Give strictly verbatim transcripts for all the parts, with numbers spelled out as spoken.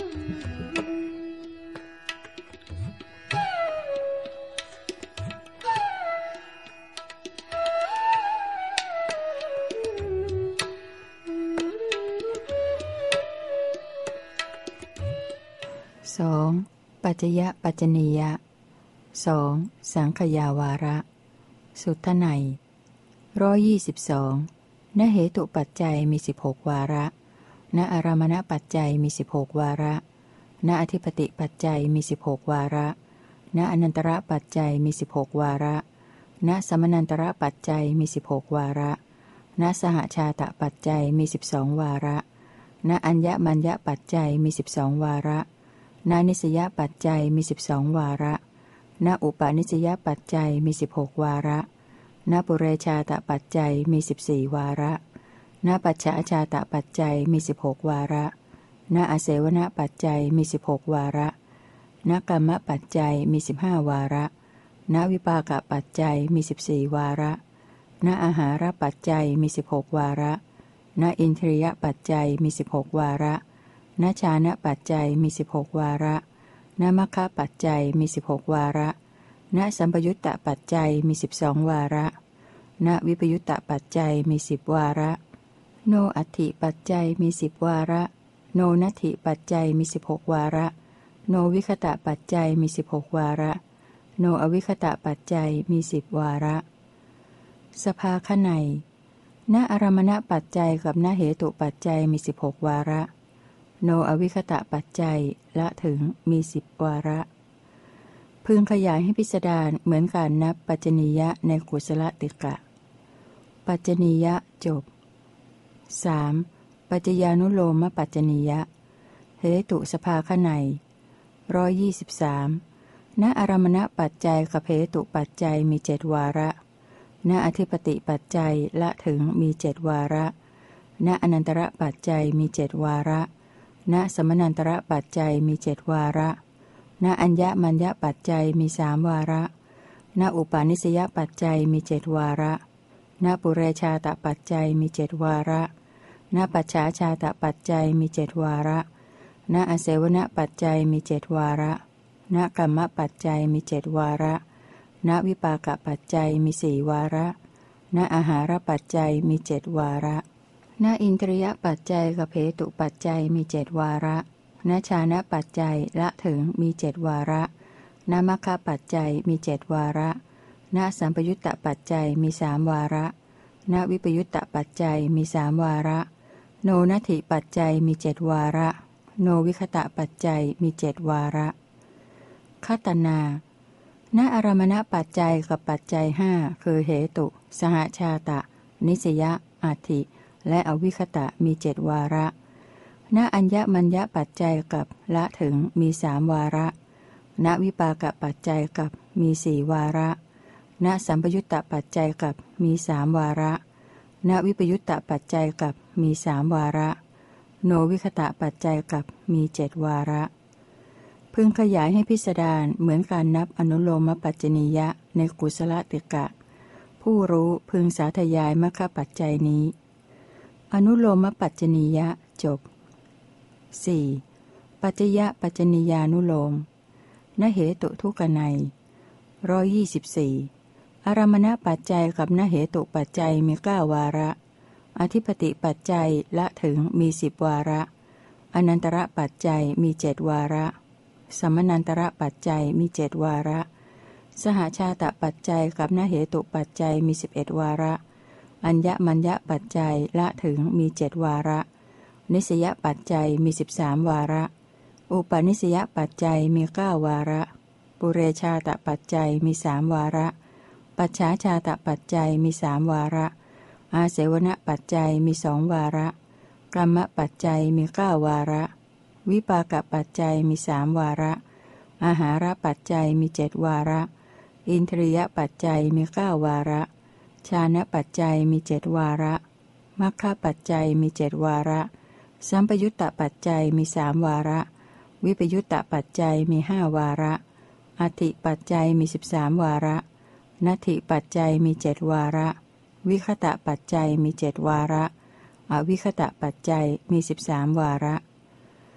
สองปัจจยปัจจนียะสองสังขยาวาระสุทไนยร้อยยี่สิบสองณเหตุปัจจัยมีสิบหกวาระณอารามณปัจจัยมีสิบหกวาระณอธิปติปัจจัยมีสิบหกวาระณอนันตระปัจจัยมีสิบหกวาระณสมนันตระปัจจัยมีสิบหกวาระณสหชาตปัจจัยมีสิบสองวาระณอัญญมัญญปัจจัยมีสิบสองวาระณนิสยปัจจัยมีสิบสองวาระณอุปาณิสยปัจจัยมีสิบหกวาระณปุเรชาตปัจจัยมีสิบสี่วาระณปัจฉาชาตปัจจัยมีสิบหกวาระณอาเสวนปัจจัยมีสิบหกวาระณกรรมปัจจัยมีสิบห้าวาระณวิปากปัจจัยมีสิบสี่วาระณอาหารปัจจัยมีสิบหกวาระณอินทรียปัจจัยมีสิบหกวาระณฌานปัจจัยมีสิบหกวาระณมัคคะปัจจัยมีสิบหกวาระณสัมปยุตตปัจจัยมีสิบสองวาระณวิปยุตตปัจจัยมีสิบวาระโนอัตถิปัจจัยมีสิบวาระโนนัตถิปัจจัยมีสิบหกวาระโนวิคตะปัจจัยมีสิบหกวาระโนอวิคตะปัจจัยมีสิบวาระสภาคนัยณอารมณปัจจัยกับณเหตุปัจจัยมีสิบหกวาระโนอวิคตะปัจจัยละถึงมีสิบวาระพึงขยายให้พิสดารเหมือนการนับปัจจนียะในกุศลติกะปัจจนียะจบ สาม ปัจจญานุโลมปัจจนียะเหตุสภาคนัยร้อยยี่สิบสามณอารมณปัจจัยกับเหตุปัจจัยมีเจ็ดวาระณอธิปติปัจจัยละถึงมีเจ็ดวาระณอนันตระปัจจัยมีเจ็ดวาระณสมนันตระปัจจัยมีเจ็ดวาระณอัญญมัญญปัจจัยมีสามวาระณอุปาณิสยปัจจัยมีเจ็ดวาระณปุเรชาตปัจจัยมีเจ็ดวาระณปัจฉาชาตปัจจัยมีเจ็ดวาระณอเสวนปัจจัยมีเจ็ดวาระณกรรมปัจจัยมีเจ็ดวาระณวิปากปัจจัยมีสี่วาระณอาหารปัจจัยมีเจ็ดวาระณอินทรียปัจจัยกับเหตุปัจจัยมีเจ็ดวาระณฌานปัจจัยละถึงมีเจ็ดวาระณมัคคะปัจจัยมีเจ็ดวาระณสัมปยุตตปัจจัยมีสามวาระณวิปยุตตปัจจัยมีสามวาระโนนัตถิปัจจัยมีเจ็ดวาระโนวิคตะปัจจัยมีเจ็ดวาระคัตนาณอารมณปัจจัยกับปัจจัยห้าคือเหตุสหชาตะนิสยอัตถิและอวิคตะมีเจ็ดวาระณอัญญมัญญปัจจัยกับละถึงมีสามวาระณวิปากปัจจัยกับมีสี่วาระณสัมปยุตตปัจจัยกับมีสามวาระณวิปยุตตปัจจัยกับมีสามวาระโนวิคตะปัจจัยกับมีเจ็ดวาระพึงขยายให้พิสดารเหมือนการนับอนุโลมปัจจนียะในกุศลติกะผู้รู้พึงสาธยายมรรคปัจจัยนี้อนุโลมปัจจนียะจบ สี่ ปัจจยปัจจนียานุโลมณเหตุทุกนัยร้อยยี่สิบสี่อารมณปัจจัยกับณเหตุปัจจัยมีเก้าวาระอธิปติปัจจัยละถึงมีสิบวาระอนันตระปัจจัยมีเจ็ดวาระสมนันตระปัจจัยมีเจ็ดวาระสหชาตปัจจัยกับณเหตุปัจจัยมีสิบเอ็ดวาระอัญญมัญญปัจจัยละถึงมีเจ็ดวาระนิสยปัจจัยมีสิบสามวาระอุปนิสยปัจจัยมีเก้าวาระปุเรชาตปัจจัยมีสามวาระปัจฉาชาตปัจจัยมีสามวาระอาเสวนปัจจัยมีสองวาระกรรมปัจจัยมีเก้าวาระวิปากปัจจัยมีสามวาระอาหารปัจจัยมีเจ็ดวาระอินทรียปัจจัยมีเก้าวาระฌานปัจจัยมีเจ็ดวาระมัคคะปัจจัยมีเจ็ดวาระสัมปยุตตปัจจัยมีสามวาระวิปยุตตปัจจัยมีห้าวาระอธิปัจจัยมีสิบสามวาระนัตถิปัจจัยมีเจ็ดวาระวิคตะปัจจัยมีเจ็ดวาระอวิคตะปัจจัยมีสิบสามวาระ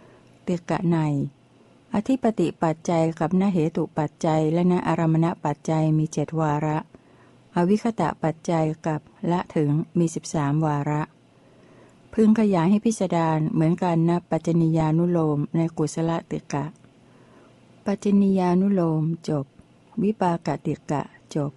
ติกะในอธิปติปัจจัยกับนเหตุปัจจัยและนอารมณปัจจัยมีเจ็ดวาระอวิคตะปัจจัยกับละถึงมีสิบสามวาระพึงขยายให้พิสดารเหมือนกันนับปัจจนิยานุโลมในกุศลติกะปัจจนิยานุโลมจบวิปากติกะจบ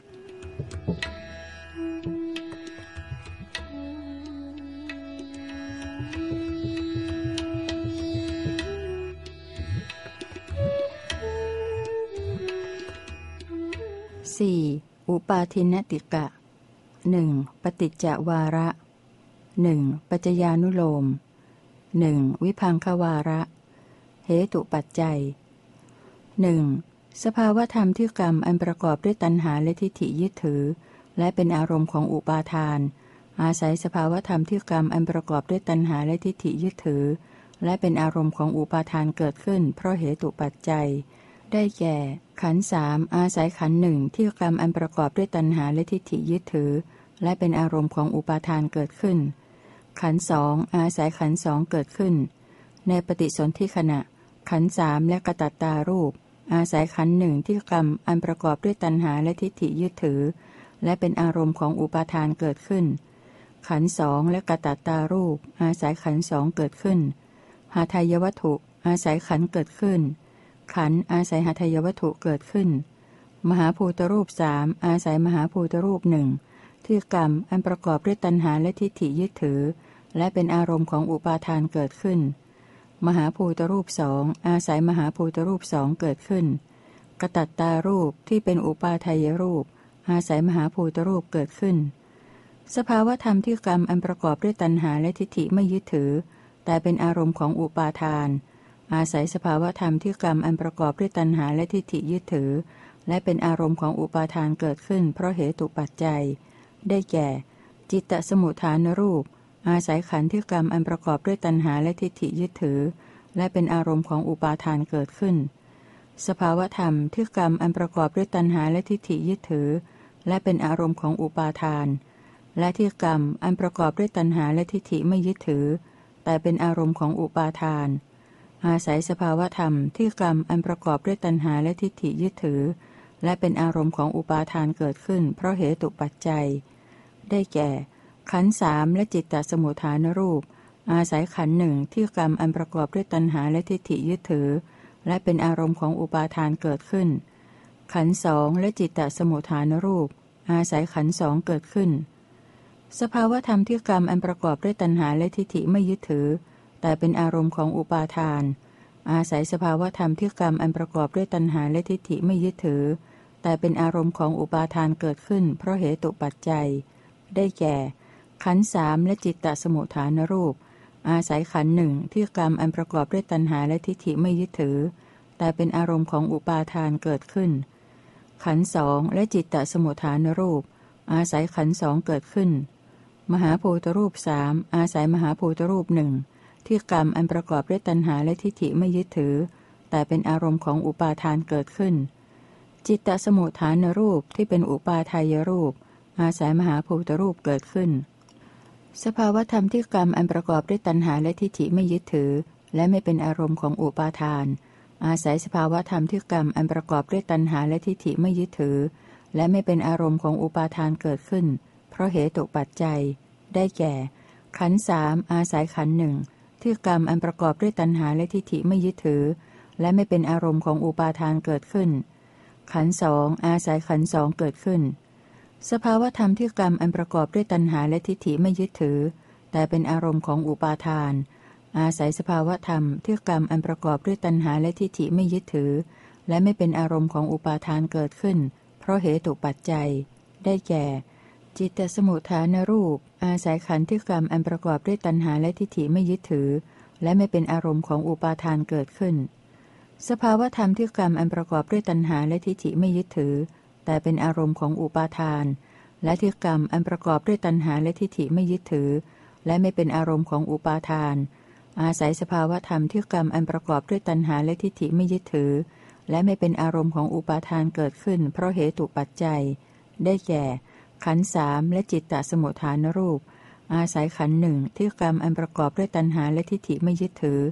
สี่อุปาทินติกะหนึ่งปฏิจจวาระหนึ่งปัจจญานุโลมหนึ่งวิภังควาระเหตุปัจจัยหนึ่งสภาวธรรมที่กรรมอันประกอบด้วยตัณหาและทิฏฐิยึดถือและเป็นอารมณ์ของอุปาทานอาศัยสภาวธรรมที่กรรมอันประกอบด้วยตัณหาและทิฏฐิยึดถือและเป็นอารมณ์ของอุปาทานเกิดขึ้นเพราะเหตุปัจจัยได้แก่ขันธ์สามอาศัยขันธ์หนึ่งที่กรรมอันประกอบด้วยตัณหาและทิฏฐิยึดถือและเป็นอารมณ์ของอุปาทานเกิดขึ้นขันธ์สองอาศัยขันธ์สองเกิดขึ้นในปฏิสนธิขณะขันธ์สามและกตัตตารูปอาศัยขันธ์หนึ่งที่กรรมอันประกอบด้วยตัณหาและทิฏฐิยึดถือและเป็นอารมณ์ของอุปาทานเกิดขึ้นขันธ์สองและกตัตตารูปอาศัยขันธ์สองเกิดขึ้นหาทายวัตถุอาศัยขันธ์เกิดขึ้นขันธ์อาศัยหาทายวัตถุเกิดขึ้นมหาภูตรูปสามอาศัยมหาภูตรูปหนึ่งที่กรรมอันประกอบด้วยตัณหาและทิฏฐิยึดถือและเป็นอารมณ์ของอุปาทานเกิดขึ้นมหาภูตรูปสองอาศัยมหาภูตรูปสองเกิดขึ้นกตัตตารูปที่เป็นอุปาทายรูปอาศัยมหาภูตรูปเกิดขึ้นสภาวธรรมที่กรรมอันประกอบด้วยตัณหาและทิฏฐิไม่ยึดถือแต่เป็นอารมณ์ของอุปาทานอาศัยสภาวธรรมที่กรรมอันประกอบด้วยตัณหาและทิฏฐิยึดถือและเป็นอารมณ์ของอุปาทานเกิดขึ้นเพราะเหตุปัจจัยได้แก่จิตตสมุทฐานรูปอาศัยขันธ์ที่กรรมอันประกอบด้วยตัณหาและทิฏฐิยึดถือและเป็นอารมณ์ของอุปาทานเกิดขึ้นสภาวธรรมที่กรรมอันประกอบด้วยตัณหาและทิฏฐิยึดถือและเป็นอารมณ์ของอุปาทานและที่กรรมอันประกอบด้วยตัณหาและทิฏฐิไม่ยึดถือแต่เป็นอารมณ์ของอุปาทานอาศัยสภาวธรรมที่กรรมอันประกอบด้วยตัณหาและทิฏฐิยึดถือและเป็นอารมณ์ของอุปาทานเกิดขึ้นเพราะเหตุปัจจัยได้แก่ขันธ์สามและจิตตสมุทฐานรูปอาศัยขันธ์หนึ่งที่กรรมอันประกอบด้วยตัณหาและทิฏฐิยึดถือและเป็นอารมณ์ของอุปาทานเกิดขึ้นขันธ์สองและจิตตสมุทฐานรูปอาศัยขันธ์สองเกิดขึ้นสภาวธรรมที่กรรมอันประกอบด้วยตัณหาและทิฏฐิไม่ยึดถือแต่เป็นอารมณ์ของอุปาทานอาศัยสภาวธรรมที่กรรมอันประกอบด้วยตัณหาและทิฏฐิไม่ยึดถือแต่เป็นอารมณ์ของอุปาทานเกิดขึ้นเพราะเหตุปัจจัยได้แก่ขันธ์สามและจิตตสมุทฐานรูปอาศัยขันธ์หนึ่งที่กรรมอันประกอบด้วยตัณหาและทิฏฐิไม่ยึดถือแต่เป็นอารมณ์ของอุปาทานเกิดขึ้นขันธ์สองและจิตตสมุทฐานรูปอาศัยขันธ์สองเกิดขึ้นมหาภูตรูปสามอาศัยมหาภูตรูปหนึ่งที่กรรมอันประกอบด้วยตัณหาและทิฏฐิไม่ยึดถือแต่เป็นอารมณ์ของอุปาทานเกิดขึ้นจิตตสมุทฐานรูปที่เป็นอุปาทายรูปอาศัยมหาภูตรูปเกิดขึ้นสภาวธรรมที่กรรมอันประกอบด้วยตัณหาและทิฏฐิไม่ยึดถือและไม่เป็นอารมณ์ของอุปาทานอาศัยสภาวธรรมที่กรรมอันประกอบด้วยตัณหาและทิฏฐิไม่ยึดถือและไม่เป็นอารมณ์ของอุปาทานเกิดขึ้นเพราะเหตุปัจจัยได้แก่ขันธ์สามอาศัยขันธ์หนึ่งที่กรรมอันประกอบด้วยตัณหาและทิฏฐิไม่ยึดถือและไม่เป็นอารมณ์ของอุปาทานเกิดขึ้นขันธ์สองอาศัยขันธ์สองเกิดขึ้นสภาวธรรมที่กรรมอันประกอบด้วยตัณหาและทิฏฐิไม่ยึดถือแต่เป็นอารมณ์ของอุปาทานอาศัยสภาวธรรมที่กรรมอันประกอบด้วยตัณหาและทิฏฐิไม่ยึดถือและไม่เป็นอารมณ์ของอุปาทานเกิดขึ้นเพราะเหตุปัจจัยได้แก่จิตตสมุทฐานรูปอาศัยขันธ์ที่กรรมอันประกอบด้วยตัณหาและทิฏฐิไม่ยึดถือและไม่เป็นอารมณ์ของอุปาทานเกิดขึ้นสภาวธรรมที่กรรมอันประกอบด้วยตัณหาและทิฏฐิไม่ยึดถือแต่เป็นอารมณ์ของอุปาทานและที่กรรมอันประกอบด้วยตัณหาและทิฏฐิไม่ยึดถือและไม่เป็นอารมณ์ของอุปาทานอาศัยสภาวธรรมที่กรรมอันประกอบด้วยตัณหาและทิฏฐิไม่ยึดถือและไม่เป็นอารมณ์ของอุปาทานเกิดขึ้นเพราะเหตุปัจจัยได้แก่ขันธ์สามและจิตตสมุทฐานรูปอาศัยขันธ์หนึ่งที่กรรมอันประกอบด้วยตัณหาและทิฏฐิไม่ยึดถือ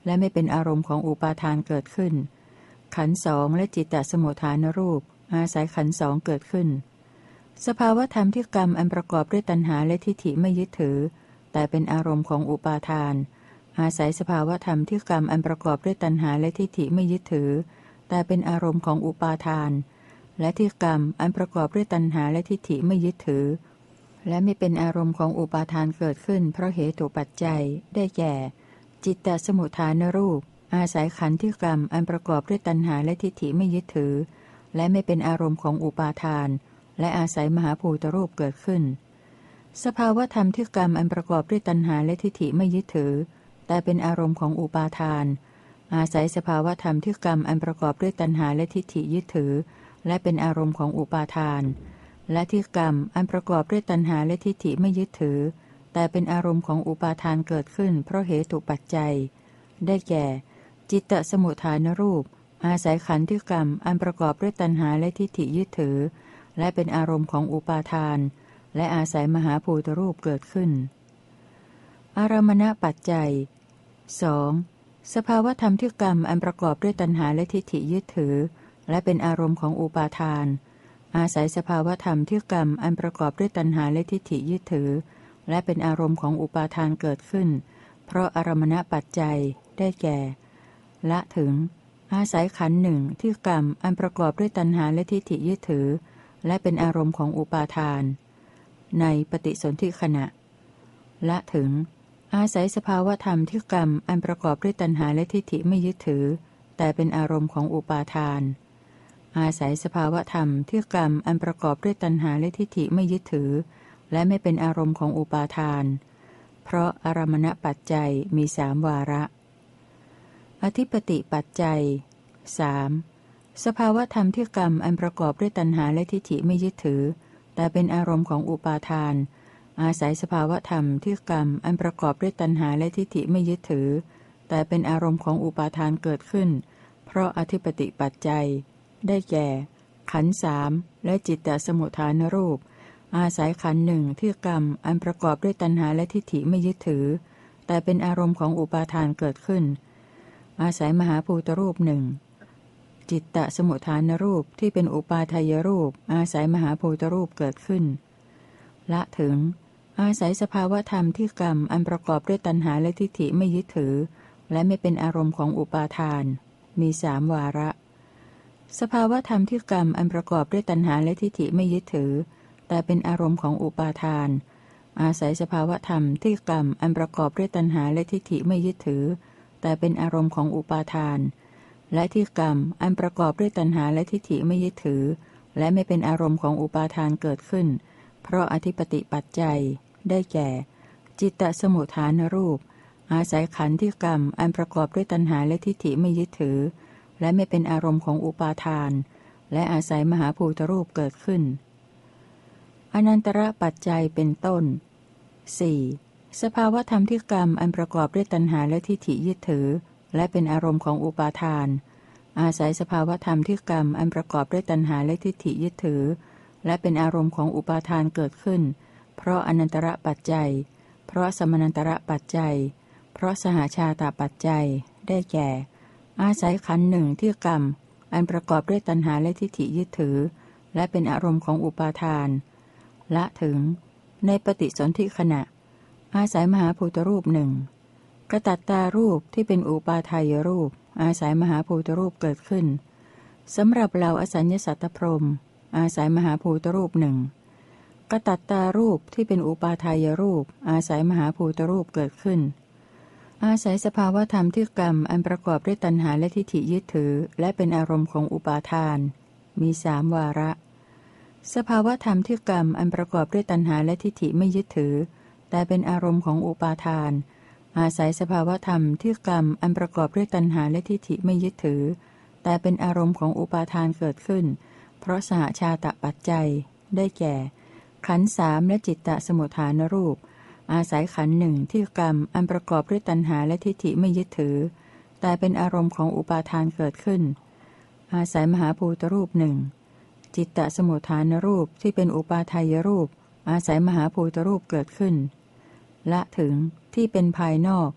และไม่เป็นอารมณ์ของอุปาทานเกิดขึ้นขันธ์สองและจิตตสมุทฐานรูปอาศัยขันธ์สองเกิดขึ้นสภาวธรรมที่กรรมอันประกอบด้วยตัณหาและทิฏฐิไม่ยึดถือแต่เป็นอารมณ์ของอุปาทานอาศัยสภาวธรรมที่กรรมอันประกอบด้วยตัณหาและทิฏฐิไม่ยึดถือแต่เป็นอารมณ์ของอุปาทานและที่กรรมอันประกอบด้วยตัณหาและทิฏฐิไม่ยึดถือและไม่เป็นอารมณ์ของอุปาทานเกิดขึ้นเพราะเหตุปัจจัยได้แก่จิตตสมุทฐานรูปอาศัยขันธ์ที่กรรมอันประกอบด้วยตัณหาและทิฏฐิไม่ยึดถือและไม่เป็นอารมณ์ของอุปาทานและอาศัยมหาภูตรูปเกิดขึ้นสภาวธรรมที่กรรมอันประกอบด้วยตัณหาและทิฏฐิไม่ยึดถือแต่เป็นอารมณ์ของอุปาทานอาศัยสภาวธรรมที่กรรมอันประกอบด้วยตัณหาและทิฏฐิยึดถือและเป็นอารมณ์ของอุปาทานและที่กรรมอันประกอบด้วยตัณหาและทิฏฐิไม่ยึดถือแต่เป็นอารมณ์ของอุปาทานเกิดขึ้นเพราะเหตุปัจจัยได้แก่จิตตสมุทฐานรูปอาศัยขันธ์ที่กรรมอันประกอบด้วยตัณหาและทิฏฐิยึดถือและเป็นอารมณ์ของอุปาทานและอาศัยมหาภูตรูปเกิดขึ้นอารมณปัจจัย สอง สภาวธรรมที่กรรมอันประกอบด้วยตัณหาและทิฏฐิยึดถือและเป็นอารมณ์ของอุปาทานอาศัยสภาวธรรมที่กรรมอันประกอบด้วยตัณหาและทิฏฐิยึดถือและเป็นอารมณ์ของอุปาทานเกิดขึ้นเพราะอารมณปัจจัยได้แก่ละถึงอาศัยขันธ์หนึ่งที่กรรมอันประกอบด้วยตัณหาและทิฏฐิยึดถือและเป็นอารมณ์ของอุปาทานในปฏิสนธิขณะละถึงอาศัยสภาวธรรมที่กรรมอันประกอบด้วยตัณหาและทิฏฐิไม่ยึดถือแต่เป็นอารมณ์ของอุปาทานอาศัยสภาวธรรมที่กรรมอันประกอบด้วยตัณหาและทิฏฐิไม่ยึดถือและไม่เป็นอารมณ์ของอุปาทานเพราะอารมณปัจจัยมีสามวาระอธิปติปัจจัย สาม สภาวธรรมที่กรรมอันประกอบด้วยตัณหาและทิฏฐิไม่ยึดถือแต่เป็นอารมณ์ของอุปาทานอาศัยสภาวธรรมที่กรรมอันประกอบด้วยตัณหาและทิฏฐิไม่ยึดถือแต่เป็นอารมณ์ของอุปาทานเกิดขึ้นเพราะอธิปติปัจจัยได้แก่ขันธ์สามและจิตตสมุทฐานรูปอาศัยขันธ์หนึ่งที่กรรมอันประกอบด้วยตัณหาและทิฏฐิไม่ยึดถือแต่เป็นอารมณ์ของอุปาทานเกิดขึ้นอาศัยมหาภูตรูปหนึ่งจิตตสมุทฐานรูปที่เป็นอุปาทายรูปอาศัยมหาภูตรูปเกิดขึ้นละถึงอาศัยสภาวธรรมที่กรรมอันประกอบด้วยตัณหาและทิฏฐิไม่ยึดถือและไม่เป็นอารมณ์ของอุปาทานมีสามวาระสภาวธรรมที่กรรมอันประกอบด้วยตัณหาและทิฏฐิไม่ยึดถือแต่เป็นอารมณ์ของอุปาทานอาศัยสภาวธรรมที่กรรมอันประกอบด้วยตัณหาและทิฏฐิไม่ยึดถือแต่เป็นอารมณ์ของอุปาทานและที่กรรมอันประกอบด้วยตัณหาและทิฏฐิไม่ยึดถือและไม่เป็นอารมณ์ของอุปาทานเกิดขึ้นเพราะอธิปติปัจจัยได้แก่จิตตสมุทฐานรูปอาศัยขันธ์ที่กรรมอันประกอบด้วยตัณหาและทิฏฐิไม่ยึดถือและไม่เป็นอารมณ์ของอุปาทานและอาศัยมหาภูตรูปเกิดขึ้นอนันตระปัจจัยเป็นต้น สี่ สภาวธรรมที่กรรมอันประกอบด้วยตัณหาและทิฏฐิยึดถือและเป็นอารมณ์ของอุปาทานอาศัยสภาวธรรมที่กรรมอันประกอบด้วยตัณหาและทิฏฐิยึดถือและเป็นอารมณ์ของอุปาทานเกิดขึ้นเพราะอนันตระปัจจัยเพราะสมนันตระปัจจัยเพราะสหชาตปัจจัยได้แก่อาศัยขันธ์หนึ่งที่กรรมอันประกอบด้วยตัณหาและทิฏฐิยึดถือและเป็นอารมณ์ของอุปาทานละถึงในปฏิสนธิขณะอาศัยมหาภูตรูปหนึ่งกตัตตารูปที่เป็นอุปาทายรูปอาศัยมหาภูตรูปเกิดขึ้นสำหรับเราอสัญญสัตตพรหมอาศัยมหาภูตรูปหนึ่งกตัตตารูปที่เป็นอุปาทายรูปอาศัยมหาภูตรูปเกิดขึ้นอาศัยสภาวธรรมที่กรรมอันประกอบด้วยตัณหาและทิฏฐิยึดถือและเป็นอารมณ์ของอุปาทานมีสามวาระสภาวธรรมที่กรรมอันประกอบด้วยตัณหาและทิฏฐิไม่ยึดถือแต่เป็นอารมณ์ของอุปาทานอาศัยสภาวธรรมที่กรรมอันประกอบด้วยตัณหาและทิฏฐิไม่ยึดถือแต่เป็นอารมณ์ของอุปาทานเกิดขึ้นเพราะสหชาตปัจจัยได้แก่ขันธ์สามและจิตตสมุทฐานรูปอาศัยขันธ์หนึ่งที่กรรมอันประกอบด้วยตัณหาและทิฏฐิไม่ยึดถือแต่เป็นอารมณ์ของอุปาทานเกิดขึ้นอาศัยมหาภูตรูปหนึ่งจิตตสมุทฐานรูปที่เป็นอุปาทายรูปอาศัยมหาภูตรูปเกิดขึ้นละถึงที่เป็นภายนอก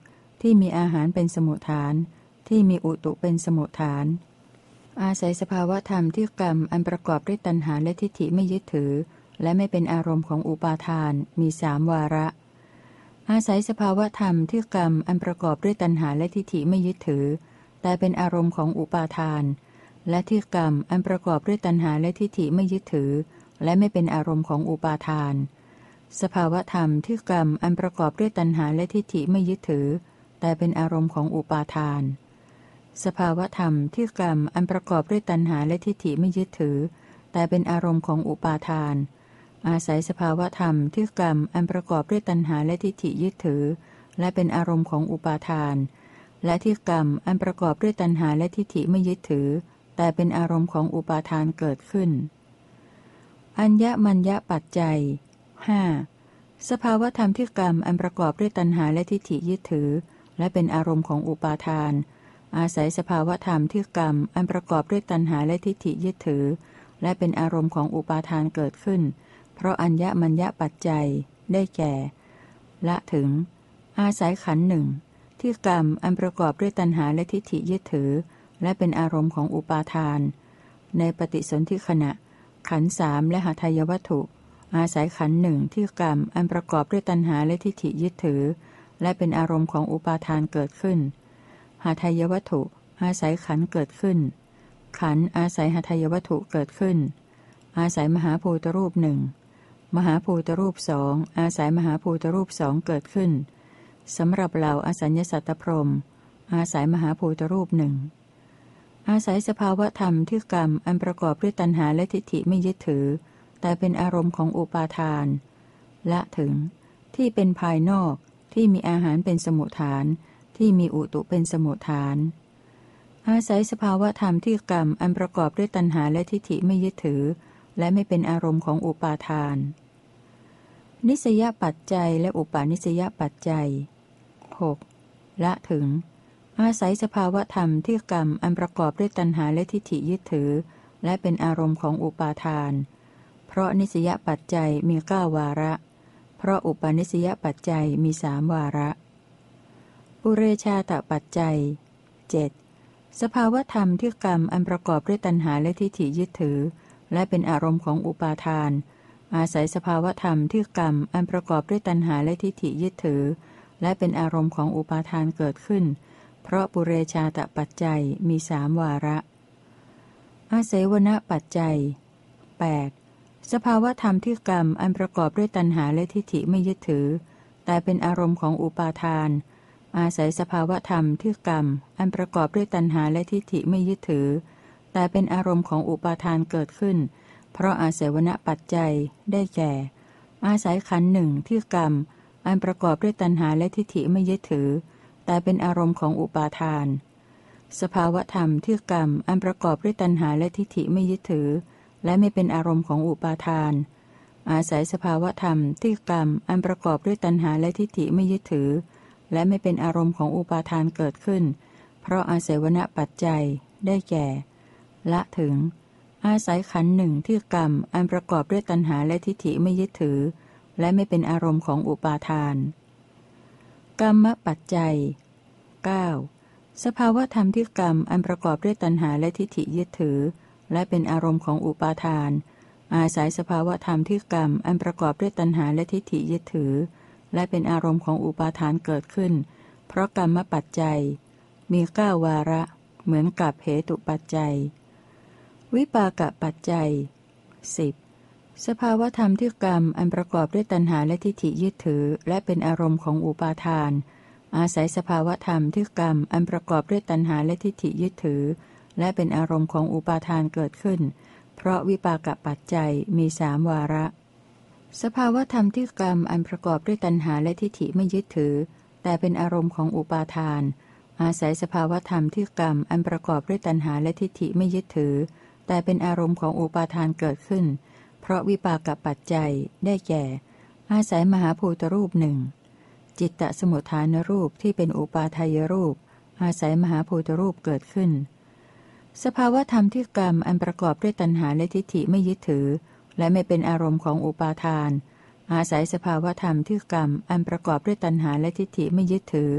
ที่มีอาหารเป็นสมุฏฐานที่มีอุตุเป็นสมุฏฐานอาศัยสภาวธรรมที่กรรมอันประกอบด้วยตัณหาและทิฏฐิไม่ยึดถือและไม่เป็นอารมณ์ของอุปาทานมีสามวาระอาศัยสภาวธรรมที่กรรมอันประกอบด้วยตัณหาและทิฏฐิไม่ยึดถือแต่เป็นอารมณ์ของอุปาทานและที่กรรมอันประกอบด้วยตัณหาและทิฏฐิไม่ยึดถือและไม่เป็นอารมณ์ของอุปาทานสภาวธรรมที่กรรมอันประกอบด้วยตัณหาและทิฏฐิไม่ยึดถือแต่เป็นอารมณ์ของอุปาทานสภาวธรรมที่กรรมอันประกอบด้วยตัณหาและทิฏฐิไม่ยึดถือแต่เป็นอารมณ์ของอุปาทานอาศัยสภาวธรรมที่กรรมอันประกอบด้วยตัณหาและทิฏฐิยึดถือและเป็นอารมณ์ของอุปาทานและที่กรรมอันประกอบด้วยตัณหาและทิฏฐิไม่ยึดถือแต่เป็นอารมณ์ของอุปาทานเกิดขึ้นอัญญมัญญปัจจัยห้าสภาวธรรมที่กรรมอันประกอบด้วยตัณหาและทิฏฐิยึดถือและเป็นอารมณ์ของอุปาทานอาศัยสภาวธรรมที่กรรมอันประกอบด้วยตัณหาและทิฏฐิยึดถือและเป็นอารมณ์ของอุปาทานเกิดขึ้นเพราะอัญญมัญญปัจจัยได้แก่ละถึงอาศัยขันธ์หนึ่งที่กรรมอันประกอบด้วยตัณหาและทิฏฐิยึดถือและเป็นอารมณ์ของอุปาทานในปฏิสนธิขณะขันธ์สามและหทัยวัตถุอาศัยขันธ์หนึ่งที่กรรมอันประกอบด้วยตัณหาและทิฏฐิยึดถือและเป็นอารมณ์ของอุปาทานเกิดขึ้นหทัยวัตถุอาศัยขันธ์เกิดขึ้นขันธ์อาศัยหทัยวัตถุเกิดขึ้นอาศัยมหาภูตรูปหนึ่งมหาภูตรูปสองอาศัยมหาภูตรูปสองเกิดขึ้นสำหรับเหล่าอสัญญสัตตพรหมอาศัยมหาภูตรูปหนึ่งอาศัยสภาวธรรมที่กรรมอันประกอบด้วยตัณหาและทิฏฐิไม่ยึดถือแต่เป็นอารมณ์ของอุปาทานละถึงที่เป็นภายนอกที่มีอาหารเป็นสมุฏฐานที่มีอุตุเป็นสมุฏฐานอาศัยสภาวธรรมที่กรรมอันประกอบด้วยตัณหาและทิฏฐิไม่ยึดถือและไม่เป็นอารมณ์ของอุปาทานนิสยปัจจัยและอุปาณิสยปัจจัยหกละถึงอาศัยสภาวธรรมที่กรรมอันประกอบด้วยตัณหาและทิฏฐิยึดถือและเป็นอารมณ์ของอุปาทานเพราะนิสยปัจจัยมีเก้าวาระเพราะอุปาณิสยปัจจัยมีสามวาระปุเรชาตปัจจัยเจ็ดสภาวธรรมที่กรรมอันประกอบด้วยตัณหาและทิฏฐิยึดถือและเป็นอารมณ์ของอุปาทานอาศัยสภาวธรรมที่กรรมอันประกอบด้วยตัณหาและทิฏฐิยึดถือและเป็นอารมณ์ของอุปาทานเกิดขึ้นเพราะปุเรชาตปัจจัยมีสามวาระอาศัยวณปัจจัยแปดสภาวธรรมที่กรรมอันประกอบด้วยตัณหาและทิฏฐิไม่ยึดถือแต่เป็นอารมณ์ของอุปาทานอาศัยสภาวธรรมที่กรรมอันประกอบด้วยตัณหาและทิฏฐิไม่ยึดถือแต่เป็นอารมณ์ของอุปาทานเกิดขึ้นเพราะอาศัยวณปัจจัยได้แก่อาศัยขันธ์หนึ่งที่กรรมอันประกอบด้วยตัณหาและทิฏฐิไม่ยึดถือแต่เป็นอารมณ์ของอุปาทานสภาวธรรมที่กรรมอันประกอบด้วยตัณหาและทิฏฐิไม่ยึดถือและไม่เป็นอารมณ์ของอุปาทานอาศัยสภาวธรรมที่กรรมอันประกอบด้วยตัณหาและทิฏฐิไม่ยึดถือและไม่เป็นอารมณ์ของอุปาทานเกิดขึ้นเพราะอาศัยวณปัจจัยได้แก่ละถึงอาศัยขันธ์หนึ่งที่กรรมอันประกอบด้วยตัณหาและทิฏฐิไม่ยึดถือและไม่เป็นอารมณ์ของอุปาทานกรรมปัจจัยเก้าสภาวธรรมที่กรรมอันประกอบด้วยตัณหาและทิฏฐิยึดถือและเป็นอารมณ์ของอุปาทานอาศัยสภาวธรรมที่กรรมอันประกอบด้วยตัณหาและทิฏฐิยึดถือและเป็นอารมณ์ของอุปาทานเกิดขึ้นเพราะกรรมปัจจัยมีเก้าวาระเหมือนกับเหตุปัจจัยวิปากปัจจัยสิบสภาวธรรมที่กรรมอันประกอบด้วยตัณหาและทิฏฐิยึดถือและเป็นอารมณ์ของอุปาทานอาศัยสภาวธรรมที่กรรมอันประกอบด้วยตัณหาและทิฏฐิยึดถือและเป็นอารมณ์ของอุปาทานเกิดขึ้นเพราะวิปากปัจจัยมีสามวาระสภาวธรรมที่กรรมอันประกอบด้วยตัณหาและทิฏฐิไม่ยึดถือแต่เป็นอารมณ์ของอุปาทานอาศัยสภาวธรรมที่กรรมอันประกอบด้วยตัณหาและทิฏฐิไม่ยึดถือแต่เป็นอารมณ์ของอุปาทานเกิดขึ้นเพราะวิปากปัจจัยได้แก่อาศัยมหาภูตรูปหนึ่งจิตตสมุทฐานรูปที่เป็นอุปาทายรูปอาศัยมหาภูตรูปเกิดขึ้นสภาวธรรมที่กรรมอันประกอบด้วยตัณหาและทิฏฐิไม่ยึดถือและไม่เป็นอารมณ์ของอุปาทานอาศัยสภาวธรรมที่กรรมอันประกอบด้วยตัณหาและทิฏฐิไม่ยึดถือ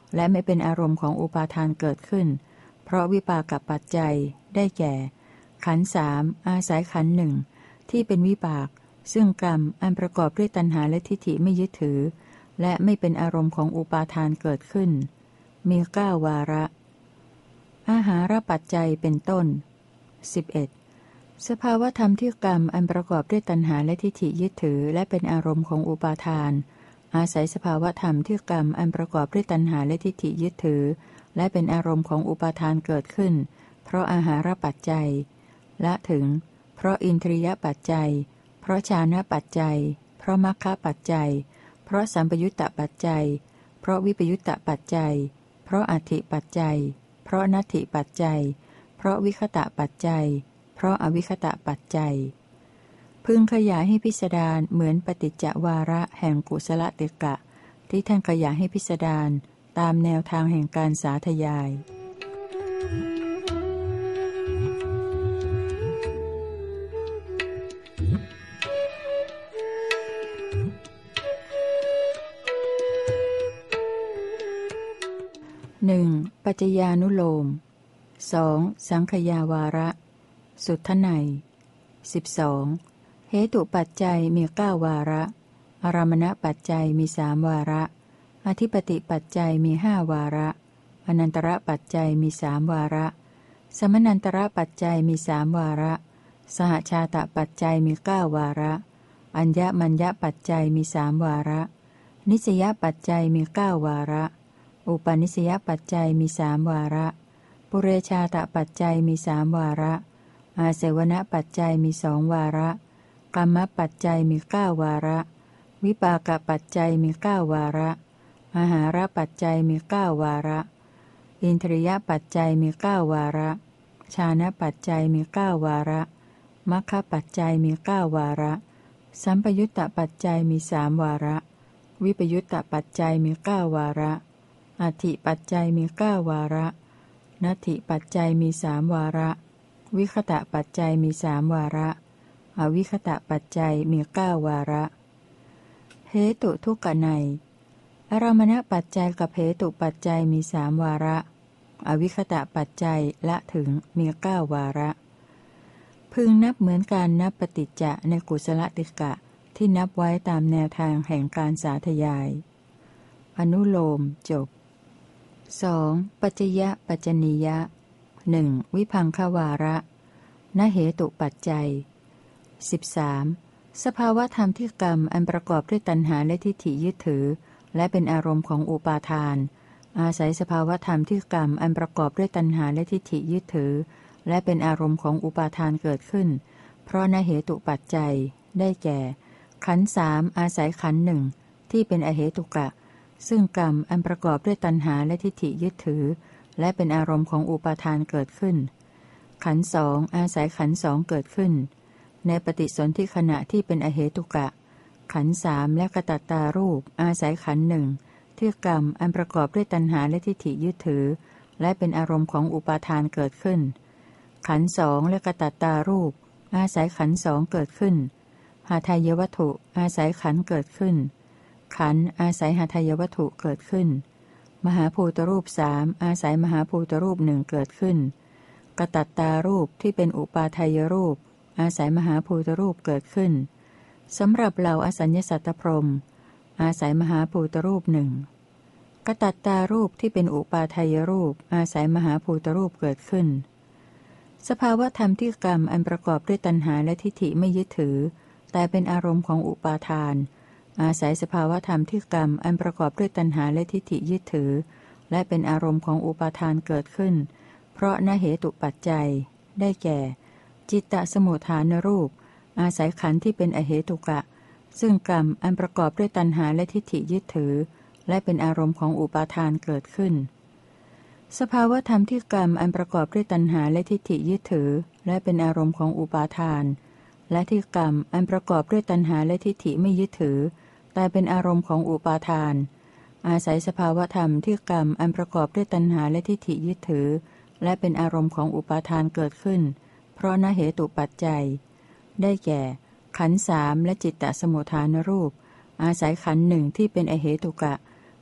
และไม่เป็นอารมณ์ของอุปาทานเกิดขึ้นเพราะวิปากปัจจัยได้แก่ ขันธ์สามอาศัยขันธ์หนึ่งที่เป็นวิบากซึ่งกรรมอันประกอบด้วยตัณหาและทิฏฐิไม่ยึดถือและไม่เป็นอารมณ์ของอุปาทานเกิดขึ้นมีเก้าวาระอาหารปัจจัยเป็นต้น สิบเอ็ด สภาวธรรมที่กรรมอันประกอบด้วยตัณหาและทิฏฐิยึดถือและเป็นอารมณ์ของอุปาทานอาศัยสภาวธรรมที่กรรมอันประกอบด้วยตัณหาและทิฏฐิยึดถือและเป็นอารมณ์ของอุปาทานเกิดขึ้นเพราะอาหารปัจจัยละถึงเพราะอินทรียปัจจัยเพราะฌานปัจจัยเพราะมรรคปัจจัยเพราะสัมปยุตตปัจจัยเพราะวิปยุตตปัจจัยเพราะอธิปัจจัยเพราะนัตถิปัจจัยเพราะวิคตะปัจจัยเพราะอวิคตะปัจจัยพึงขยายให้พิสดารเหมือนปฏิจจวาระแห่งกุศลติกะที่ท่านขยายให้พิสดารตามแนวทางแห่งการสาธยายหนึ่งปัจจญานุโลมสองสังขยาวาระสุทไนยสิบสองเหตุปัจจัยมีเก้าวาระอารามณปัจจัยมีสามวาระอธิปติปัจจัยมีห้าวาระอนันตระปัจจัยมีสามวาระสมนันตระปัจจัยมีสามวาระสหชาตปัจจัยมีเก้าวาระอัญญมัญญปัจจัยมีสามวาระนิสยปัจจัยมีเก้าวาระอุปนิสยปัจจัยมีสามวาระปุเรชาตปัจจัยมีสามวาระอาเสวณปัจจัยมีสองวาระกรรมปัจจัยมีเก้าวาระวิปากปัจจัยมีเก้าวาระอาหารปัจจัยมีเก้าวาระอินทรียปัจจัยมีเก้าวาระฌานปัจจัยมีเก้าวาระมรรคปัจจัยมีเก้าวาระสัมปยุตตปัจจัยมีสามวาระวิปยุตตปัจจัยมีเก้าวาระอธิปัจจัยมีเก้าวาระนัตถิปัจจัยมีสามวาระวิคตะปัจจัยมีสามวาระอวิคตะปัจจัยมีเก้าวาระเหตุทุกขไนยอารามณปัจจัยกับเหตุปัจจัยมีสามวาระอวิคตะปัจจัยละถึงมีเก้าวาระพึงนับเหมือนการนับปฏิจจะในกุศลติกะที่นับไว้ตามแนวทางแห่งการสาธยายอนุโลมจบสองปัจจยปัจจนียะหนึ่งวิภังควาระนเหตุปัจจัยสิบสามสภาวธรรมที่กรรมอันประกอบด้วยตัณหาและทิฏฐิยึดถือและเป็นอารมณ์ของอุปาทานอาศัยสภาวธรรมที่กรรมอันประกอบด้วยตัณหาและทิฏฐิยึดถือและเป็นอารมณ์ของอุปาทานเกิดขึ้นเพราะนเหตุปัจจัยได้แก่ขันธ์สามอาศัยขันธ์หนึ่งที่เป็นอเหตุกะซึ่งกรรมอันประกอบด้วยตัณหาและทิฏฐิยึดถือและเป็นอารมณ์ของอุปาทานเกิดขึ้นขันธ์สองอาศัยขันธ์สองเกิดขึ้นในปฏิสนธิขณะที่เป็นอเหตุกะขันธ์สามและกตัตตารูปอาศัยขันธ์หนึ่งที่กรรมอันประกอบด้วยตัณหาและทิฏฐิยึดถือและเป็นอารมณ์ของอุปาทานเกิดขึ้นขันธ์สองและกตัตตารูปอาศัยขันธ์สองเกิดขึ้นหาทายวัตถุอาศัยขันธ์เกิดขึ้นขันธ์อาศัยหาทายวัตถุเกิดขึ้นมหาภูตรูปสามอาศัยมหาภูตรูปหนึ่งเกิดขึ้นกตัตตารูปที่เป็นอุปาทายรูปอาศัยมหาภูตรูปเกิดขึ้นสำหรับเหล่าอสัญญสัตตพรหมอาศัยมหาภูตรูปหนึ่งกตัตตารูปที่เป็นอุปาทายรูปอาศัยมหาภูตรูปเกิดขึ้นสภาวธรรมที่กรรมอันประกอบด้วยตัณหาและทิฏฐิไม่ยึดถือแต่เป็นอารมณ์ของอุปาทานอาศัยสภาวธรรมที่กรรมอันประกอบด้วยตัณหาและทิฏฐิยึดถือและเป็นอารมณ์ของอุปาทานเกิดขึ้นเพราะนเหตุปัจจัยได้แก่จิตตสมุฏฐานรูปอาศัยขันธ์ที่เป็นอเหตุกะซึ่งกรรมอันประกอบด้วยตัณหาและทิฏฐิยึดถือและเป็นอารมณ์ของอุปาทานเกิดขึ้นสภาวธรรมที่กรรมอันประกอบด้วยตัณหาและทิฏฐิยึดถือและเป็นอารมณ์ของอุปาทานและที่กรรมอันประกอบด้วยตัณหาและทิฏฐิไม่ยึดถือแต่เป็นอารมณ์ของอุปาทานอาศัยสภาวธรรมที่กรรมอันประกอบด้วยตัณหาและทิฏฐิยึดถือและเป็นอารมณ์ของอุปาทานเกิดขึ้นเพราะนเหตุปัจจัยได้แก่ขันธ์สามและจิตตสมุฏฐานรูปอาศัยขันธ์หนึ่งที่เป็นอเหตุกะ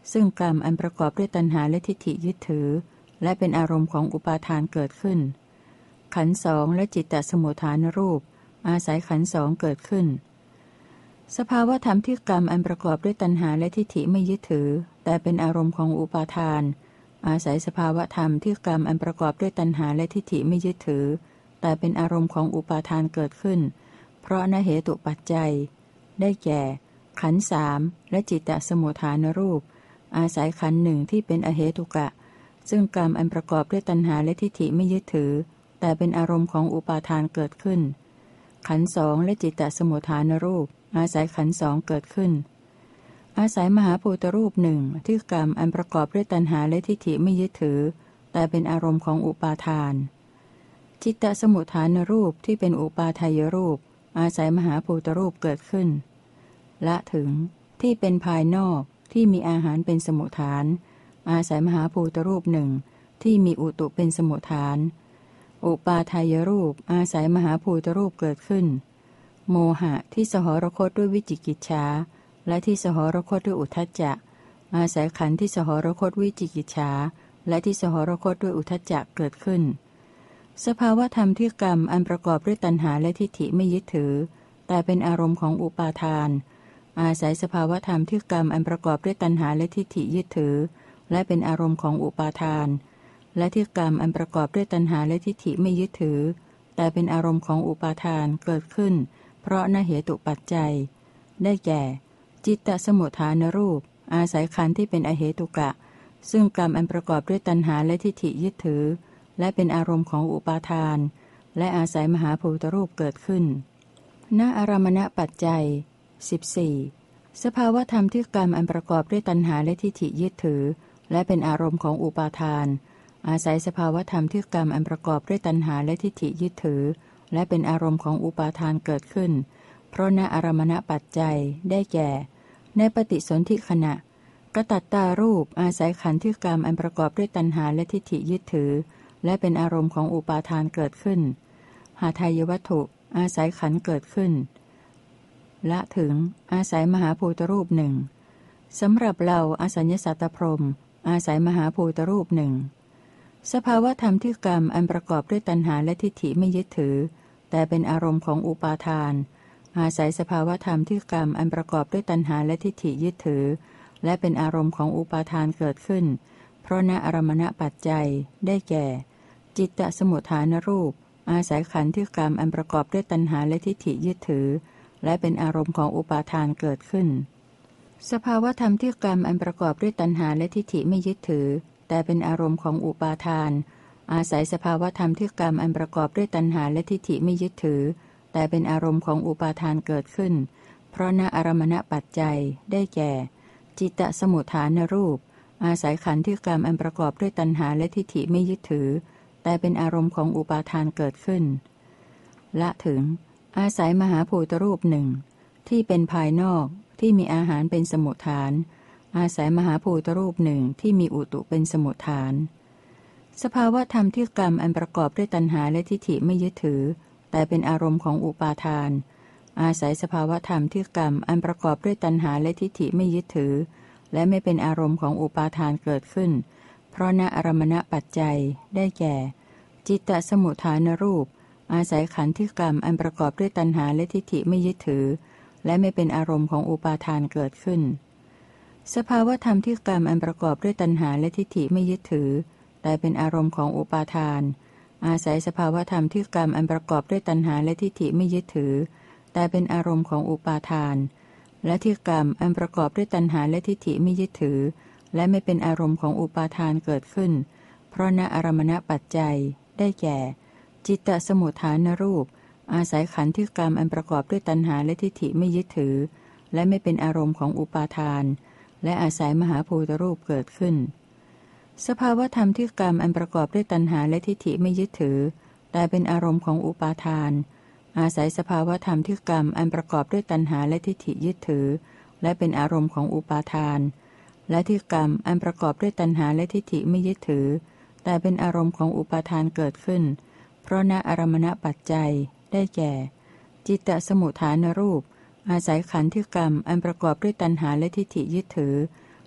ซึ่งกรรมอันประกอบด้วยตัณหาและทิฏฐิยึดถือและเป็นอารมณ์ของอุปาทานเกิดขึ้นขันธ์สองและจิตตสมุฏฐานรูปอาศัยขันธ์สองเกิดขึ้นสภาวธรรมที่กรรมอันประกอบด้วยตัณหาและทิฏฐิไม่ยึดถือแต่เป็นอารมณ์ของอุปาทานอาศัยสภาวธรรมที่กรรมอันประกอบด้วยตัณหาและทิฏฐิไม่ยึดถือแต่เป็นอารมณ์ของอุปาทานเกิดขึ้นเพราะนเหตุปัจจัยได้แก่ขันธ์สามและจิตตสมุฏฐานรูปอาศัยขันธ์หนึ่งที่เป็นอเหตุกะซึ่งกรรมอันประกอบด้วยตัณหาและทิฏฐิไม่ยึดถือแต่เป็นอารมณ์ของอุปาทานเกิดขึ้นขันธ์สองและจิตตสมุฏฐานรูปอาศัยขันธ์สองเกิดขึ้นอาศัยมหาภูตรูปหนึ่งที่กรรมอันประกอบด้วยตัณหาและทิฏฐิไม่ยึดถือแต่เป็นอารมณ์ของอุปาทานจิตตสมุฏฐานรูปที่เป็นอุปาทายรูปอาศัยมหาภูตรูปเกิดขึ้นละถึงที่เป็นภายนอกที่มีอาหารเป็นสมุฏฐานอาศัยมหาภูตรูปหนึ่งที่มีอุตุเป็นสมุฏฐานอุปาทายรูปอาศัยมหาภูตรูปเกิดขึ้นโมหะที่สหรคตด้วยวิจิกิจฉาและที่สหรคตด้วยอุทธัจจะอาศัยขันธ์ที่สหรคตวิจิกิจฉาและที่สหรคตด้วยอุทธัจจะเกิดขึ้นสภาวธรรมที่กรรมอันประกอบด้วยตัณหาและทิฏฐิไม่ยึดถือแต่เป็นอารมณ์ของอุปาทานอาศัยสภาวธรรมที่กรรมอันประกอบด้วยตัณหาและทิฏฐิยึดถือและเป็นอารมณ์ของอุปาทานและที่กรรมอันประกอบด้วยตัณหาและทิฏฐิไม่ยึดถือแต่เป็นอารมณ์ของอุปาทานเกิดขึ้นเพราะนเหตุปัจจัยได้แก่จิตตสมุฏฐานรูปอาศัยขันธ์ที่เป็นอเหตุกะซึ่งกรรมอันประกอบด้วยตัณหาและทิฏฐิยึดถือและเป็นอารมณ์ของอุปาทานและอาศัยมหาภูตรูปเกิดขึ้นณอารมณปัจจัยสิบสี่สภาวธรรมที่กรรมอันประกอบด้วยตัณหาและทิฏฐิยึดถือและเป็นอารมณ์ของอุปาทานอาศัยสภาวธรรมที่กรรมอันประกอบด้วยตัณหาและทิฏฐิยึดถือและเป็นอารมณ์ของอุปาทานเกิดขึ้นเพราะณอารมณปัจจัยได้แก่ในปฏิสนธิขณะกตัตตารูปอาศัยขันธ์ที่กรรมอันประกอบด้วยตัณหาและทิฏฐิยึดถือและเป็นอารมณ์ของอุปาทานเกิดขึ้นหาทายวัตถุอาศัยขันธ์เกิดขึ้นละถึงอาศัยมหาภูตรูปหนึ่งสำหรับเราอสัญญสัตตพรหมอาศัยมหาภูตรูปหนึ่งสภาวธรรมที่กรรมอันประกอบด้วยตัณหาและทิฏฐิไม่ยึดถือแต่เป็นอารมณ์ของอุปาทานอาศัยสภาวธรรมที่กรรมอันประกอบด้วยตัณหาและทิฏฐิยึดถือและเป็นอารมณ์ของอุปาทานเกิดขึ้นเพราะณอารมณปัจจัยได้แก่จิตตสมุฏฐานรูปอาศัยขันธ์ที่กรรมอันประกอบด้วยตัณหาและทิฏฐิยึดถือและเป็นอารมณ์ของอุปาทานเกิดขึ้นสภาวธรรมที่กรรมอันประกอบด้วยตัณหาและทิฏฐิไม่ยึดถือแต่เป็นอารมณ์ของอุปาทานอาศัยสภาวธรรมที่กรรมอันประกอบด้วยตัณหาและทิฏฐิไม่ยึดถือแต่เป็นอารมณ์ของอุปาทานเกิดขึ้นเพราะณอารมณปัจจัยได้แก่จิตตสมุฏฐานรูปอาศัยขันธ์ที่กรรมอันประกอบด้วยตัณหาและทิฏฐิไม่ยึดถือแต่เป็นอารมณ์ของอุปาทานเกิดขึ้นละถึงอาศัยมหาภูตรูปหนึ่งที่เป็นภายนอกที่มีอาหารเป็นสมุฏฐานอาศัยมหาภูตรูปหนึ่งที่มีอุตุเป็นสมุฏฐานสภาวธรรมที่กรรมอันประกอบด้วยตัณหาและทิฏฐิไม่ยึดถือแต่เป็นอารมณ์ของอุปาทานอาศัยสภาวธรรมที่กรรมอันประกอบด้วยตัณหาและทิฏฐิไม่ยึดถือและไม่เป็นอารมณ์ของอุปาทานเกิดขึ้นเพราะณอารมณปัจจัยได้แก่จิตตสมุฏฐานรูปอาศัยขันธ์ที่กรรมอันประกอบด้วยตัณหาและทิฏฐิไม่ยึดถือและไม่เป็นอารมณ์ของอุปาทานเกิดขึ้นสภาวธรรมที่กรรมอันประกอบด้วยตัณหาและทิฏฐิไม่ยึดถือแต่เป็นอารมณ์ของอุปาทานอาศัยสภาวธรรมที่กรรมอันประกอบด้วยตัณหาและทิฏฐิไม่ยึดถือแต่เป็นอารมณ์ของอุปาทานและที่กรรมอันประกอบด้วยตัณหาและทิฏฐิไม่ยึดถือและไม่เป็นอารมณ์ของอุปาทานเกิดขึ้นเพราะณอารมณปัจจัยได้แก่จิตตสมุฏฐานรูปอาศัยขันธ์ที่กรรมอันประกอบด้วยตัณหาและทิฏฐิไม่ยึดถือและไม่เป็นอารมณ์ของอุปาทานและอาศัยมหาภูตรูปเกิดขึ้นสภาวธรรมที่กรรมอันประกอบด้วยตัณหาและทิฏฐิไม่ยึดถือแต่เป็นอารมณ์ของอุปาทานอาศัยสภาวธรรมที่กรรมอันประกอบด้วยตัณหาและทิฏฐิยึดถือและเป็นอารมณ์ของอุปาทานและที่กรรมอันประกอบด้วยตัณหาและทิฏฐิไม่ยึดถือแต่เป็นอารมณ์ของอุปาทานเกิดขึ้นเพราะณอารมณปัจจัยได้แก่จิตตสมุฏฐานรูปอาศัยขันธ์ที่กรรมอันประกอบด้วยตัณหาและทิฏฐิยึดถือ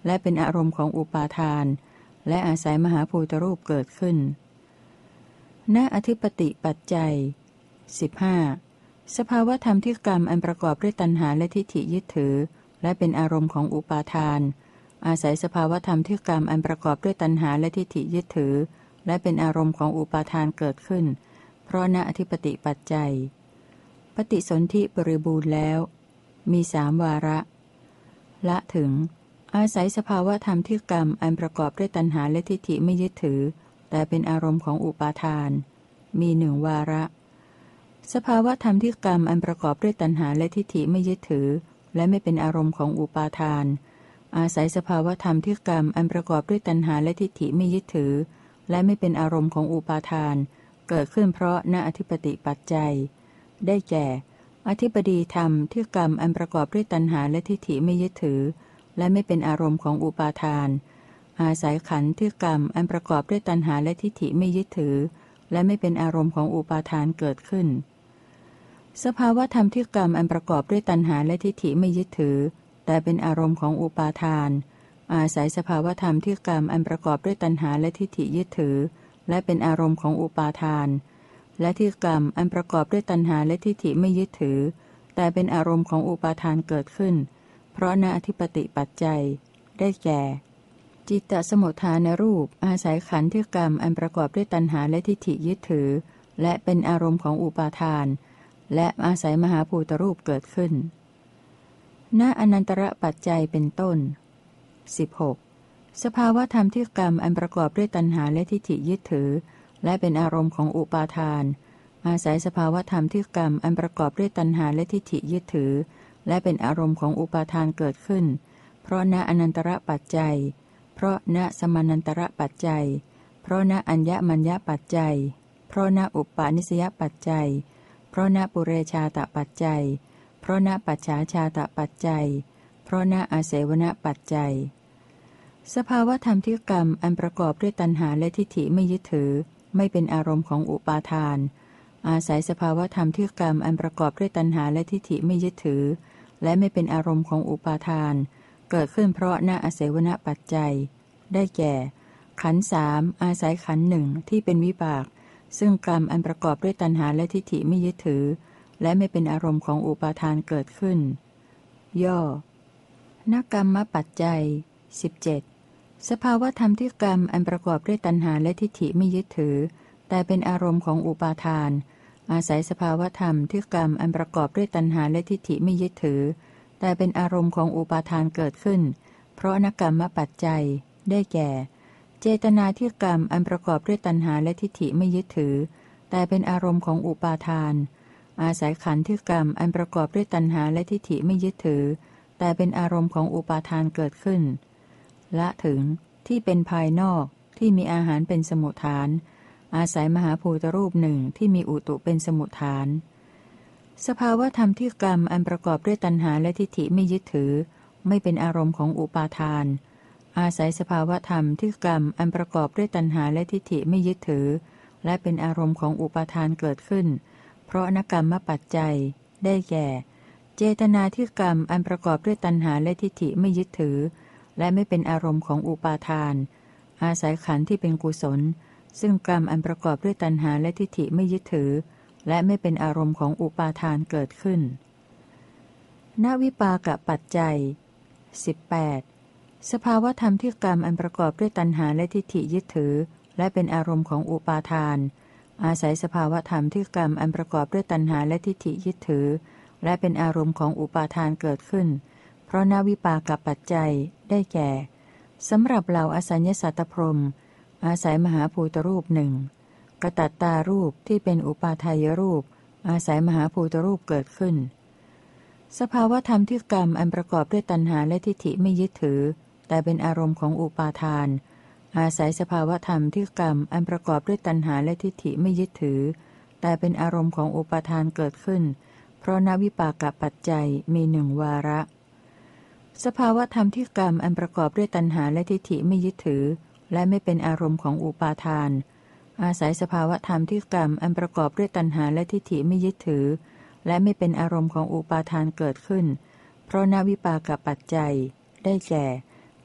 และเป็นอารมณ์ของอุปาทานและอาศัยมหาภูตรูปเกิดขึ้นณอธิปติปัจจัย สิบห้า สภาวธรรมที่กรรมอันประกอบด้วยตัณหาและทิฏฐิยึดถือและเป็นอารมณ์ของอุปาทานอาศัยสภาวธรรมที่กรรมอันประกอบด้วยตัณหาและทิฏฐิยึดถือและเป็นอารมณ์ของอุปาทานเกิดขึ้นเพราะณอธิปติปัจจัยปฏิสนธิบริบูรณ์แล้วมีสามวาระละถึงอาศัยสภาวธรรมที่กรรมอันประกอบด้วยตัณหาและทิฏฐิไม่ยึดถือแต่เป็นอารมณ์ของอุปาทานมีหนึ่งวาระสภาวธรรมที่กรรมอันประกอบด้วยตัณหาและทิฏฐิไม่ยึดถือและไม่เป็นอารมณ์ของอุปาทานอาศัยสภาวธรรมที่กรรมอันประกอบด้วยตัณหาและทิฏฐิไม่ยึดถือและไม่เป็นอารมณ์ของอุปาทานเกิดขึ้นเพราะณอธิปติปัจจัยได้แก่อธิปดีธรรมที่กรรมอันประกอบด้วยตัณหาและทิฏฐิไม่ยึดถือและไม่เป็นอารมณ์ของอุปาทานอาศัยขันธ์ที่กรรมอันประกอบด้วยตัณหาและทิฏฐิไม่ยึดถือและไม่เป็นอารมณ์ของอุปาทานเกิดขึ้นสภาวธรรมที่กรรมอันประกอบด้วยตัณหาและทิฏฐิไม่ยึดถือแต่เป็นอารมณ์ของอุปาทานอาศัยสภาวธรรมที่กรรมอันประกอบด้วยตัณหาและทิฏฐิยึดถือและเป็นอารมณ์ของอุปาทานและที่กรรมอันประกอบด้วยตัณหาและทิฏฐิไม่ยึดถือแต่เป็นอารมณ์ของอุปาทานเกิดขึ้นเพราะณอธิปติปัจจัยได้แก่จิตตสมุทฐานรูปอาศัยขันธ์ที่กรรมอันประกอบด้วยตัณหาและทิฏฐิยึดถือและเป็นอารมณ์ของอุปาทานและอาศัยมหาภูตรูปเกิดขึ้นณอนันตระปัจจัยเป็นต้น สิบหก สภาวธรรมที่กรรมอันประกอบด้วยตัณหาและทิฏฐิยึดถือและเป็นอารมณ์ของอุปาทานอาศัยสภาวธรรมที่กรรมอันประกอบด้วยตัณหาและทิฏฐิยึดถือและเป็นอารมณ์ของอุปาทานเกิดขึ้นเพราะณอนันตระปัจจัยเพราะณสมานันตระปัจจัยเพราะณอัญญมัญญปัจจัยเพราะณอุปปาณิสยปัจจัยเพราะณปุเรชาตปัจจัยเพราะณปัจฉาชาตปัจจัยเพราะณอาเสวนปัจจัยสภาวธรรมที่กรรมอันประกอบด้วยตัณหาและทิฏฐิไม่ยึดถือไม่เป็นอารมณ์ของอุปาทานอาศัยสภาวธรรมที่กรรมอันประกอบด้วยตัณหาและทิฏฐิไม่ยึดถือและไม่เป็นอารมณ์ของอุปาทานเกิดขึ้นเพราะณอาเสวนปัจจัยได้แก่ขันธ์สามอาศัยขันธ์หนึ่งที่เป็นวิบากซึ่งกรรมอันประกอบด้วยตัณหาและทิฏฐิไม่ยึดถือและไม่เป็นอารมณ์ของอุปาทานเกิดขึ้นย่อนกรรมปัจจัย สิบเจ็ด สภาวธรรมที่กรรมอันประกอบด้วยตัณหาและทิฏฐิไม่ยึดถือแต่เป็นอารมณ์ของอุปาทานอาศัยสภาวธรรมที่กรรมอันประกอบด้วยตัณหาและทิฏฐิไม่ยึดถือแต่เป็นอารมณ์ของอุปาทานเกิดขึ้นเพราะนกรรมปัจจัยได้แก่เจตนาที่กรรมอันประกอบด้วยตัณหาและทิฏฐิไม่ยึดถือแต่เป็นอารมณ์ของอุปาทานอาศัยขันธ์ที่กรรมอันประกอบด้วยตัณหาและทิฏฐิไม่ยึดถือแต่เป็นอารมณ์ของอุปาทานเกิดขึ้นละถึงที่เป็นภายนอกที่มีอาหารเป็นสมุฏฐานอาศัยมหาภูตรูปหนึ่งที่มีอุตุเป็นสมุฏฐานสภาวธรรมที่กรรมอันประกอบด้วยตัณหาและทิฏฐิไม่ยึดถือไม่เป็นอารมณ์ของอุปาทานอาศัยสภาวธรรมที่กรรมอันประกอบด้วยตัณหาและทิฏฐิไม่ยึดถือและเป็นอารมณ์ของอุปาทานเกิดขึ้นเพราะนกรรมปัจจัยได้แก่เจตนาที่กรรมอันประกอบด้วยตัณหาและทิฏฐิไม่ยึดถือและไม่เป็นอารมณ์ของอุปาทานอาศัยขันธ์ที่เป็นกุศลซึ่งกรรมอันประกอบด้วยตัณหาและทิฏฐิไม่ยึดถือและไม่เป็นอารมณ์ของอุปาทานเกิดขึ้นณวิปากปัจจัย สิบแปด สภาวธรรมที่กรรมอันประกอบด้วยตัณหาและทิฏฐิยึดถือและเป็นอารมณ์ของอุปาทานอาศัยสภาวธรรมที่กรรมอันประกอบด้วยตัณหาและทิฏฐิยึดถือและเป็นอารมณ์ของอุปาทานเกิดขึ้นเพราะณวิปากปัจจัยได้แก่สำหรับเหล่าอสัญญสัตตพรหมอาศัยมหาภูตรูปหนึ่งกตัตตารูปที่เป็นอุปาทายรูปอาศัยมหาภูตรูปเกิดขึ้นสภาวธรรมที่กรรมอันประกอบด้วยตัณหาและทิฏฐิไม่ยึดถือแต่เป็นอารมณ์ของอุปาทานอาศัยสภาวธรรมที่กรรมอันประกอบด้วยตัณหาและทิฏฐิไม่ยึดถือแต่เป็นอารมณ์ของอุปาทานเกิดขึ้นเพราะณวิปากปัจจัยมีหนึ่งวาระสภาวธรรมที่กรรมอันประกอบด้วยตัณหาและทิฏฐิไม่ยึดถือและไม่เป็นอารมณ์ของอุปาทานอาศัยสภาวธรรมที่กรรมอันประกอบด้วยตัณหาและทิฏฐิไม่ยึดถือและไม่เป็นอารมณ์ของอุปาทานเกิดขึ้นเพราะณวิปากปัจจัยได้แก่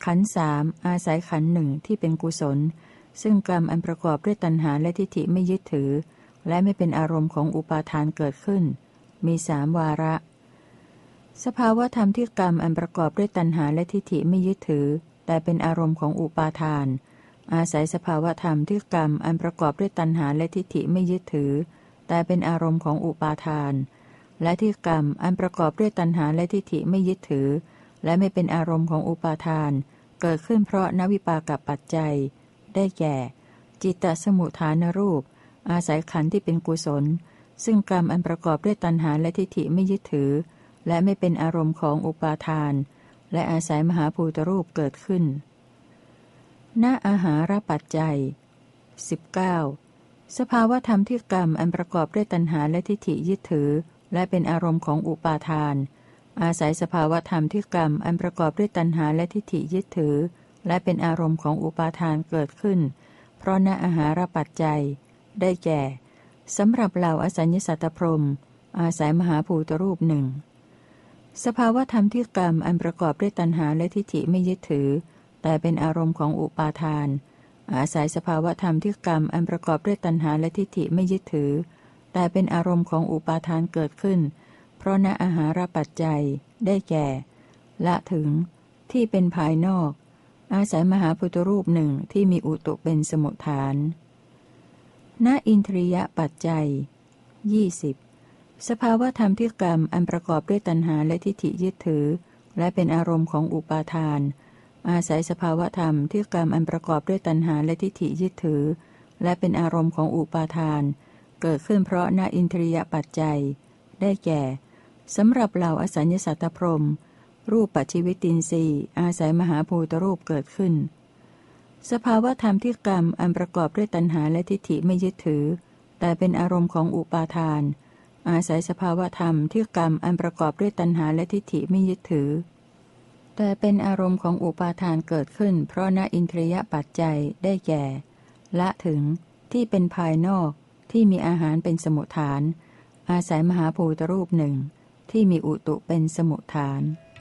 ขันธ์สามอาศัยขันธ์หนึ่งที่เป็นกุศลซึ่งกรรมอันประกอบด้วยตัณหาและทิฏฐิไม่ยึดถือและไม่เป็นอารมณ์ของอุปาทานเกิดขึ้นมีสามวาระสภาวธรรมที่กรรมอันประกอบด้วยตัณหาและทิฏฐิไม่ยึดถือแต่เป็นอารมณ์ของอุปาทานอาศัยสภาวธรรมที่กรรมอันประกอบด้วยตัณหาและทิฏฐิไม่ยึดถือแต่เป็นอารมณ์ของอุปาทานและที่กรรมอันประกอบด้วยตัณหาและทิฏฐิไม่ยึดถือและไม่เป็นอารมณ์ของอุปาทานเกิดขึ้นเพราะนวิปากปัจจัยได้แก่จิตตสมุทฐานรูปอาศัยขันธ์ที่เป็นกุศลซึ่งกรรมอันประกอบด้วยตัณหาและทิฏฐิไม่ยึดถือและไม่เป็นอารมณ์ของอุปาทานและอาศัยมหาภูตรูปเกิดขึ้นณอาหารปัจจัยสิบเก้าสภาวธรรมที่กรรมอันประกอบด้วยตัณหาและทิฏฐิยึดถือและเป็นอารมณ์ของอุปาทานอาศัยสภาวธรรมที่กรรมอันประกอบด้วยตัณหาและทิฏฐิยึดถือและเป็นอารมณ์ของอุปาทานเกิดขึ้นเพราะณอาหารปัจจัยได้แก่สำหรับเหล่าอสัญญสัตตพรหมอาศัยมหาภูตรูปหนึ่งสภาวธรรมที่กรรมอันประกอบด้วยตัณหาและทิฏฐิไม่ยึดถือแต่เป็นอารมณ์ของอุปาทานอาศัยสภาวธรรมที่กรรมอันประกอบด้วยตัณหาและทิฏฐิไม่ยึดถือแต่เป็นอารมณ์ของอุปาทานเกิดขึ้นเพราะณอาหารปัจจัยได้แก่ละถึงที่เป็นภายนอกอาศัยมหาพุทธรูปหนึ่งที่มีอุตุเป็นสมุฏฐานณอินทรียปัจจัยยี่สิบสภาวธรรมที่กรรมอันประกอบด้วยตัณหาและทิฏฐิยึดถือและเป็นอารมณ์ของอุปาทานอาศัยสภาวธรรมที่กรรมอันประกอบด้วยตัณหาและทิฏฐิยึดถือและเป็นอารมณ์ของอุปาทานเกิดขึ้นเพราะณอินทรียปัจจัยได้แก่สำหรับเหล่าอสัญญสัตตพรหมรูปปัจฉิวิตินทรีย์อาศัยมหาภูตรูปเกิดขึ้นสภาวธรรมที่กรรมอันประกอบด้วยตัณหาและทิฏฐิไม่ยึดถือแต่เป็นอารมณ์ของอุปาทานอาศัยสภาวธรรมที่กรรมอันประกอบด้วยตัณหาและทิฏฐิไม่ยึดถือแต่เป็นอารมณ์ของอุปาทานเกิดขึ้นเพราะณอินทรียปัจจัยได้แก่ละถึงที่เป็นภายนอกที่มีอาหารเป็นสมุฏฐานอาศัยมหาภูตรูปหนึ่งที่มีอุตุเป็นสมุฏฐาน